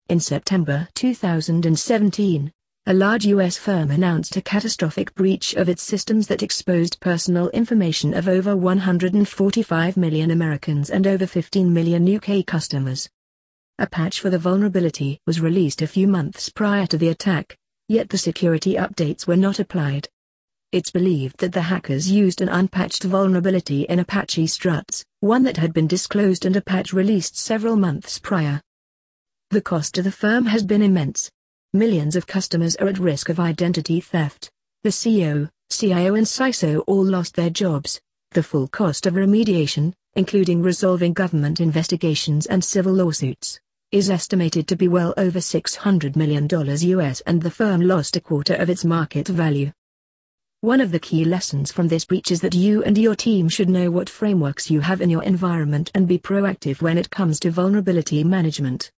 In September 2017, a large U.S. firm announced a catastrophic breach of its systems that exposed personal information of over 145 million Americans and over 15 million UK customers. A patch for the vulnerability was released a few months prior to the attack, yet the security updates were not applied. It's believed that the hackers used an unpatched vulnerability in Apache Struts, one that had been disclosed and a patch released several months prior. The cost to the firm has been immense. Millions of customers are at risk of identity theft. The CEO, CIO and CISO all lost their jobs. The full cost of remediation, including resolving government investigations and civil lawsuits, is estimated to be well over $600 million US, and the firm lost a quarter of its market value. One of the key lessons from this breach is that you and your team should know what frameworks you have in your environment and be proactive when it comes to vulnerability management.